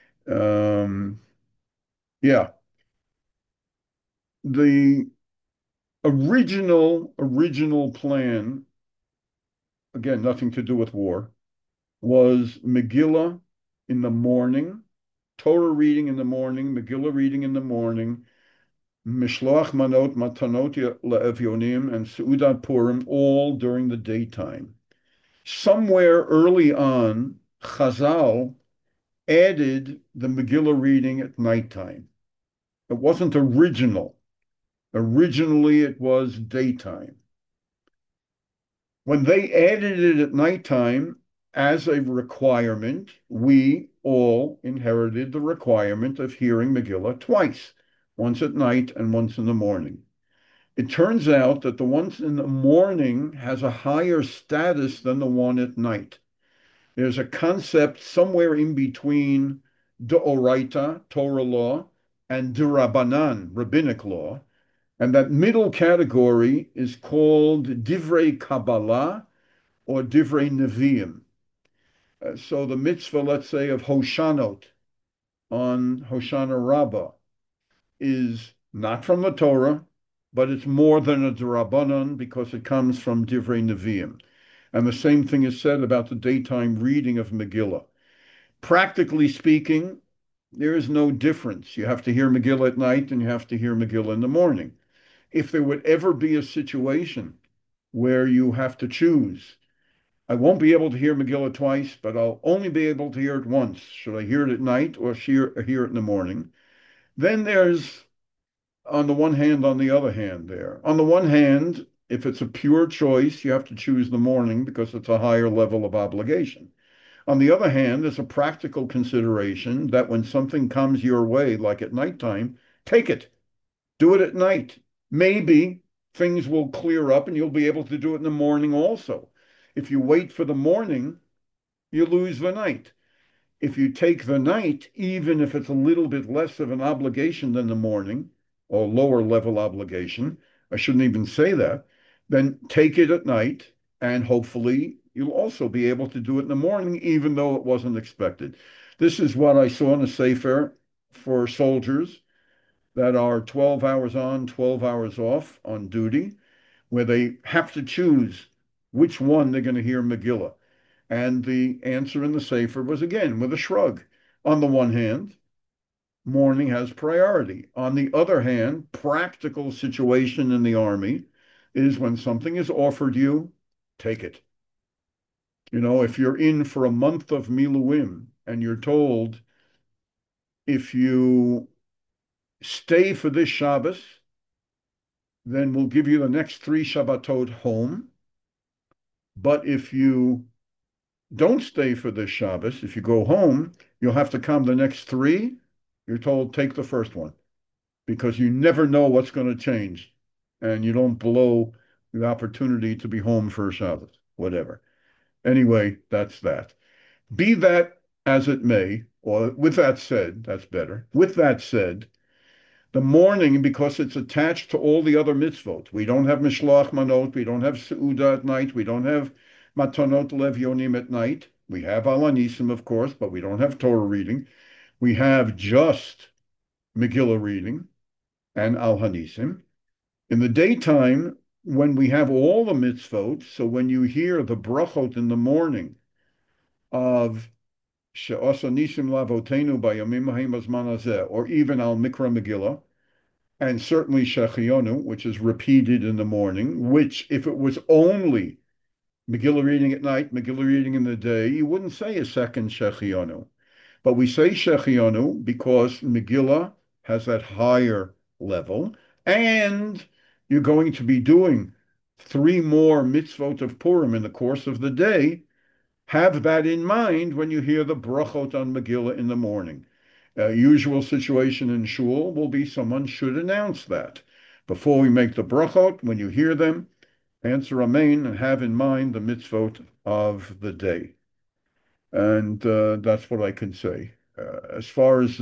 Yeah, the original plan, again, nothing to do with war, was Megillah in the morning, Torah reading in the morning, Megillah reading in the morning, Mishloach Manot Matanot Le'Evyonim, and Seudat Purim all during the daytime. Somewhere early on, Chazal added the Megillah reading at nighttime. It wasn't original. Originally, it was daytime. When they added it at nighttime as a requirement, we all inherited the requirement of hearing Megillah twice, once at night and once in the morning. It turns out that the one in the morning has a higher status than the one at night. There's a concept somewhere in between D'Oraita, Torah law, and D'Rabbanan, rabbinic law, and that middle category is called Divrei Kabbalah or Divrei Nevi'im. So the mitzvah, let's say, of Hoshanot on Hoshana Rabbah is not from the Torah, but it's more than a D'Rabbanan because it comes from Divrei Nevi'im. And the same thing is said about the daytime reading of Megillah. Practically speaking, there is no difference. You have to hear Megillah at night and you have to hear Megillah in the morning. If there would ever be a situation where you have to choose, I won't be able to hear Megillah twice, but I'll only be able to hear it once. Should I hear it at night or hear it in the morning? Then there's, on the one hand, on the other hand there. On the one hand, if it's a pure choice, you have to choose the morning because it's a higher level of obligation. On the other hand, there's a practical consideration that when something comes your way, like at nighttime, take it. Do it at night. Maybe things will clear up and you'll be able to do it in the morning also. If you wait for the morning, you lose the night. If you take the night, even if it's a little bit less of an obligation than the morning, or lower level obligation, I shouldn't even say that, then take it at night and hopefully you'll also be able to do it in the morning, even though it wasn't expected. This is what I saw in a Sefer for soldiers that are 12 hours on, 12 hours off on duty, where they have to choose which one they're going to hear Megillah. And the answer in the Sefer was, again, with a shrug. On the one hand, morning has priority. On the other hand, practical situation in the army is when something is offered you, take it. You know, if you're in for a month of Miluim and you're told, if you stay for this Shabbos, then we'll give you the next 3 Shabbatot home. But if you don't stay for this Shabbos, if you go home, you'll have to come the next 3. You're told, take the first one, because you never know what's going to change. And you don't blow the opportunity to be home for a Shabbos, whatever. Anyway, that's that. Be that as it may, or with that said, that's better. With that said, the morning, because it's attached to all the other mitzvot. We don't have Mishloach Manot, we don't have Seudah at night, we don't have Matanot Levyonim at night. We have Al Hanisim, of course, but we don't have Torah reading. We have just Megillah reading and Al Hanisim. In the daytime, when we have all the mitzvot, so when you hear the brachot in the morning of She'asa Nisim Lavotenu Bayamim Ha'im Azman Hazeh, or even Al Mikra Megillah, and certainly Shechionu, which is repeated in the morning, which if it was only Megillah reading at night, Megillah reading in the day, you wouldn't say a second Shechionu. But we say Shechionu because Megillah has that higher level, and you're going to be doing 3 more mitzvot of Purim in the course of the day. Have that in mind when you hear the brachot on Megillah in the morning. Usual situation in shul will be someone should announce that. Before we make the brachot, when you hear them, answer Amen and have in mind the mitzvot of the day. And that's what I can say. As far as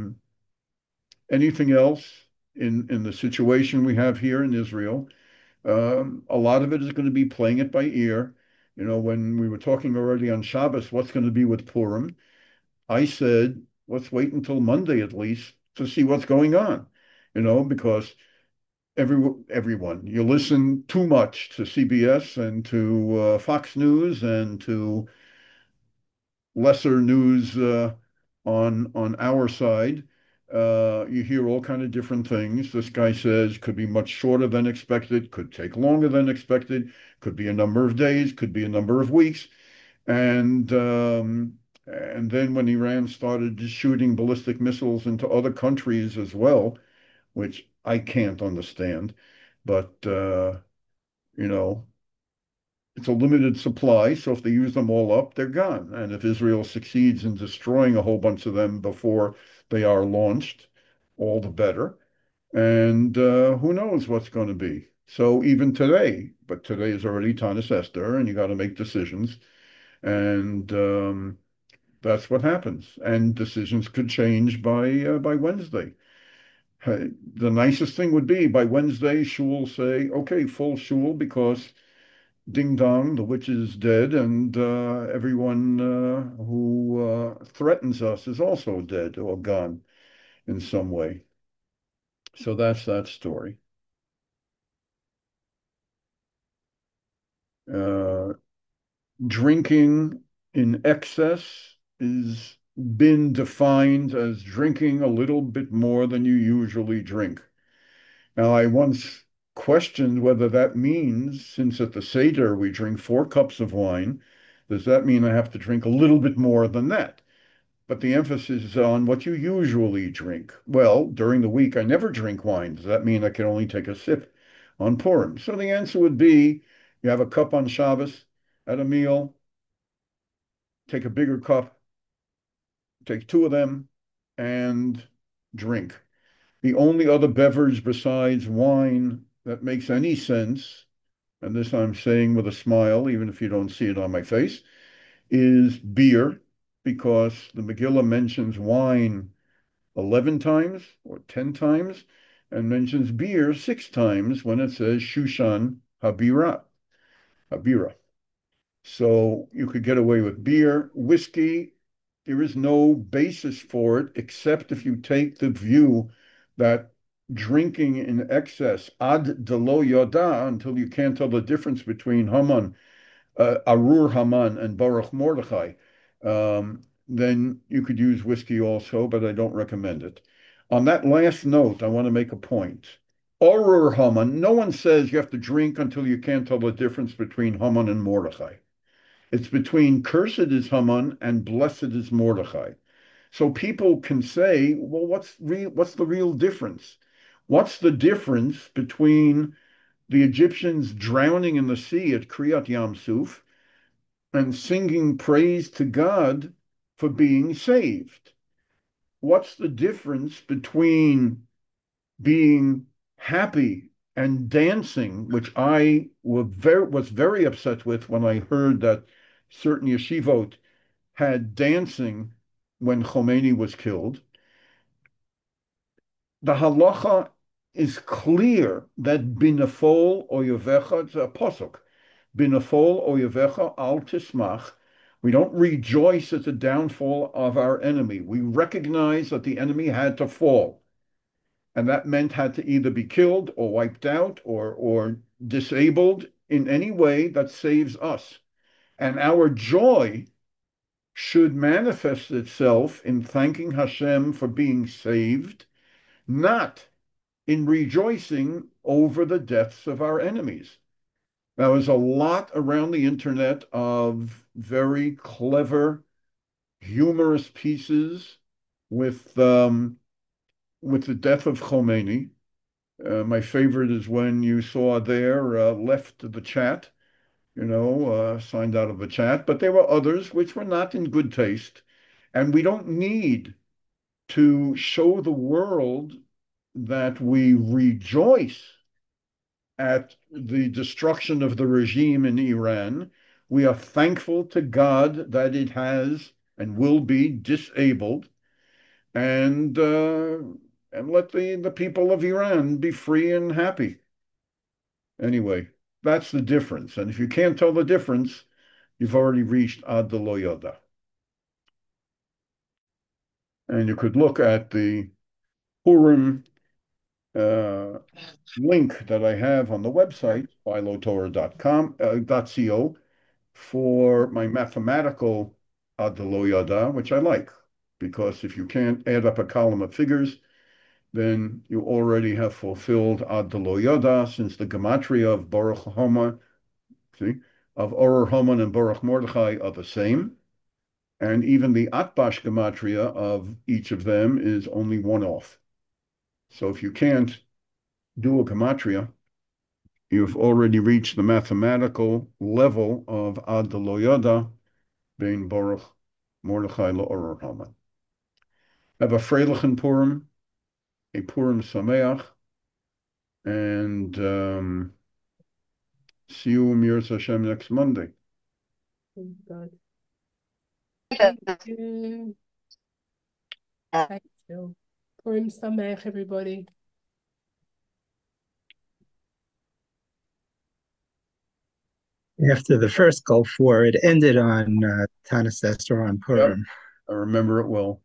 anything else in the situation we have here in Israel, a lot of it is going to be playing it by ear. When we were talking already on Shabbos, what's going to be with Purim? I said, let's wait until Monday at least to see what's going on, because everyone, you listen too much to CBS and to Fox News and to lesser news on our side. You hear all kind of different things. This guy says could be much shorter than expected, could take longer than expected, could be a number of days, could be a number of weeks. And then when Iran started just shooting ballistic missiles into other countries as well, which I can't understand, but you know, it's a limited supply, so if they use them all up, they're gone. And if Israel succeeds in destroying a whole bunch of them before they are launched, all the better. And who knows what's going to be. So even today, but today is already Tanis Esther, and you got to make decisions. And that's what happens. And decisions could change by Wednesday. The nicest thing would be by Wednesday, shul say, okay, full shul because ding dong, the witch is dead, and everyone who threatens us is also dead or gone in some way. So that's that story. Uh, Drinking in excess is been defined as drinking a little bit more than you usually drink. Now, I once questioned whether that means, since at the Seder we drink 4 cups of wine, does that mean I have to drink a little bit more than that? But the emphasis is on what you usually drink. Well, during the week, I never drink wine. Does that mean I can only take a sip on Purim? So the answer would be you have a cup on Shabbos at a meal, take a bigger cup, take 2 of them, and drink. The only other beverage besides wine that makes any sense, and this I'm saying with a smile, even if you don't see it on my face, is beer, because the Megillah mentions wine 11 times or 10 times and mentions beer 6 times when it says Shushan Habira. Habira. So you could get away with beer. Whiskey, there is no basis for it except if you take the view that drinking in excess, ad delo yoda, until you can't tell the difference between Haman, Arur Haman, and Baruch Mordechai, then you could use whiskey also, but I don't recommend it. On that last note, I want to make a point. Arur Haman, no one says you have to drink until you can't tell the difference between Haman and Mordechai. It's between cursed is Haman and blessed is Mordechai. So people can say, well, what's the real difference? What's the difference between the Egyptians drowning in the sea at Kriyat Yam Suf and singing praise to God for being saved? What's the difference between being happy and dancing, which I was very upset with when I heard that certain yeshivot had dancing when Khomeini was killed? The halacha is clear that binafol oyevecha, it's a posuk, binafol oyevecha al tismach. We don't rejoice at the downfall of our enemy. We recognize that the enemy had to fall. And that meant had to either be killed or wiped out or disabled in any way that saves us. And our joy should manifest itself in thanking Hashem for being saved, not in rejoicing over the deaths of our enemies. Now, there's a lot around the internet of very clever, humorous pieces with the death of Khomeini. My favorite is when you saw there left the chat, signed out of the chat, but there were others which were not in good taste. And we don't need to show the world that we rejoice at the destruction of the regime in Iran. We are thankful to God that it has and will be disabled, and let the people of Iran be free and happy. Anyway, that's the difference. And if you can't tell the difference, you've already reached Ad Lo Yoda. And you could look at the Purim link that I have on the website, philotorah.com, .co, for my mathematical Ad Lo Yoda, which I like, because if you can't add up a column of figures, then you already have fulfilled Ad Lo Yoda, since the gematria of Baruch Haman, of Oror Haman and Baruch Mordechai are the same. And even the Atbash gematria of each of them is only one off. So if you can't do a gematria, you've already reached the mathematical level of Ad Lo Yoda, bein Baruch Mordechai Oror Haman. Have a Freilichen Purim, a Purim Sameach, and see you, Mirza Hashem, next Monday. Oh, God. Thank you. Thank you. Purim Sameach, everybody. After the first Gulf War, it ended on Tanis Esther on Purim. I remember it well.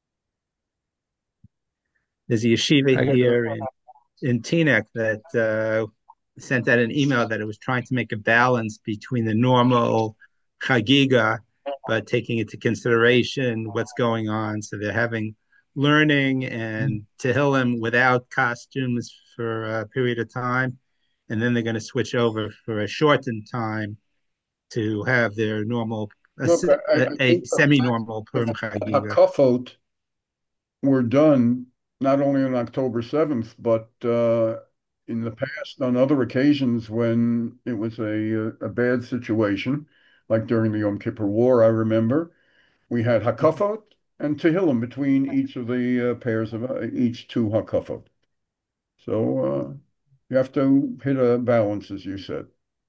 There's a yeshiva here in Teaneck that sent out an email that it was trying to make a balance between the normal chagiga, but taking into consideration what's going on. So they're having learning and Tehillim without costumes for a period of time, and then they're going to switch over for a shortened time to have their normal, Look, I a think semi-normal Purim the chagiga. Hakafot were done not only on October 7th, but in the past on other occasions when it was a bad situation, like during the Yom Kippur War, I remember, we had Hakafot and Tehillim between each of the pairs of each two Hakafot. So you have to hit a balance, as you said.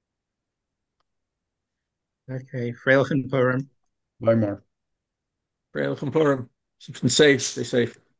Okay, Freilichen Purim. Bye, Mark. Freilich and Purim. Stay safe.